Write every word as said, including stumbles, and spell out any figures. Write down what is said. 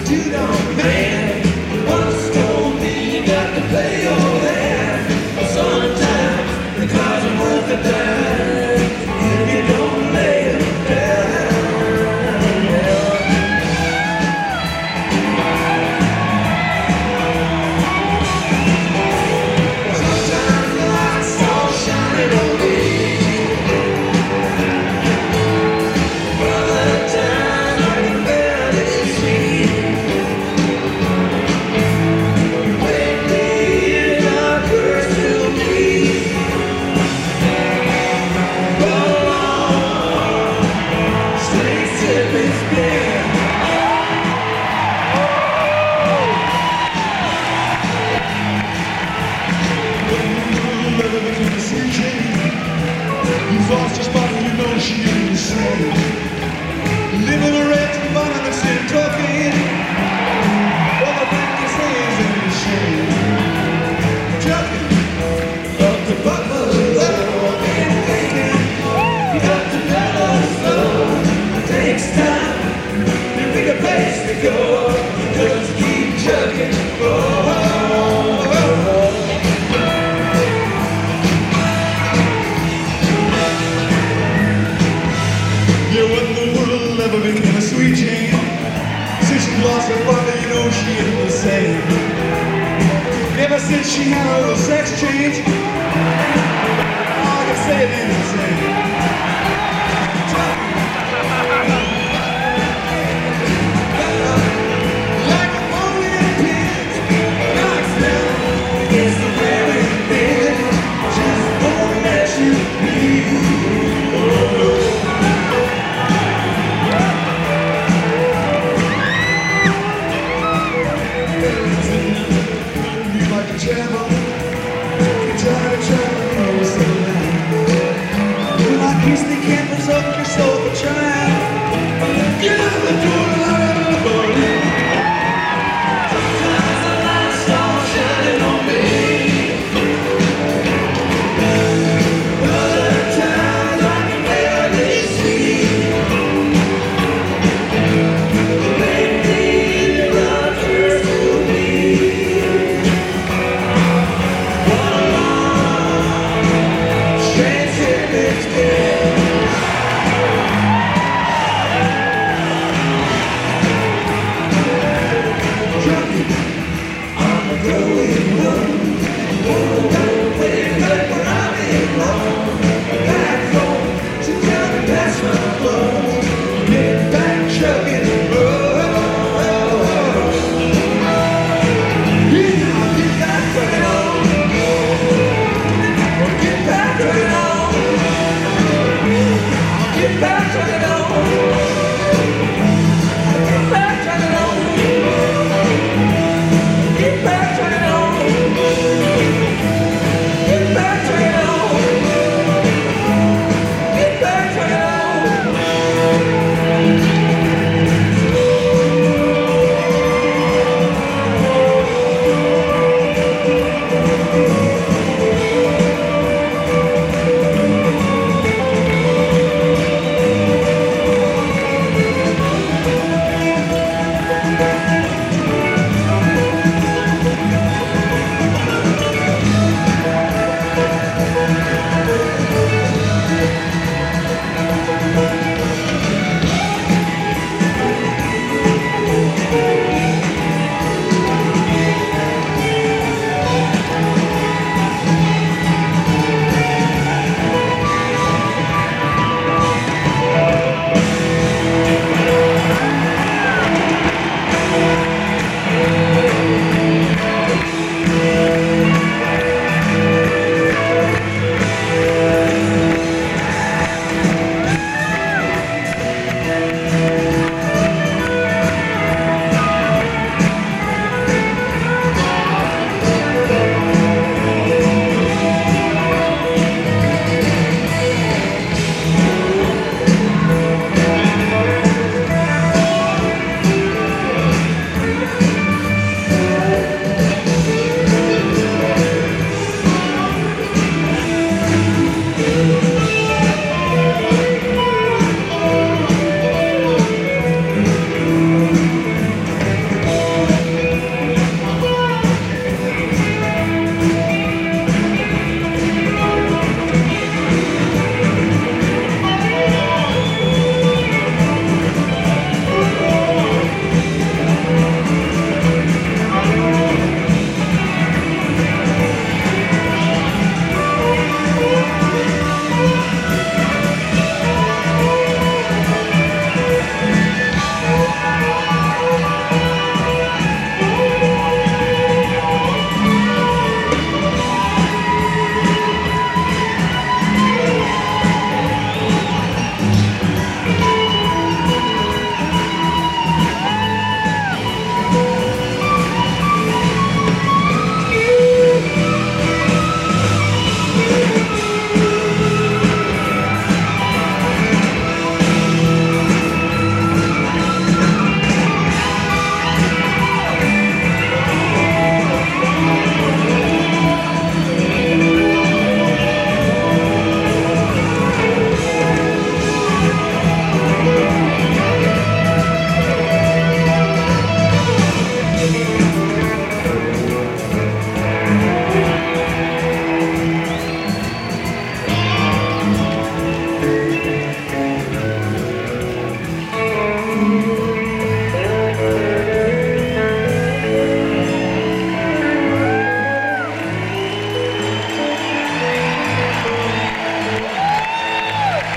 dude on man once told me you got to play your hand. Sometimes the cards are worth a dime if you don't lay them down. Sometimes the lights all shining on me. Other times I can barely see. Wake me in a curse to me. Go on, stay sipping spin. You've lost your spot and you know she ain't the same. Living a red to bottom and still talking. All the back you say is ain't a shame. Trucking up the buffalo and thinking you got to pedal slow. It takes time to pick a place to go. Just keep chugging. Oh, oh, oh, oh. Yeah, when the world never became a sweet chain, since she lost her father, you know she ain't the same. Ever since she had all the sex change, all I can say it ain't the same.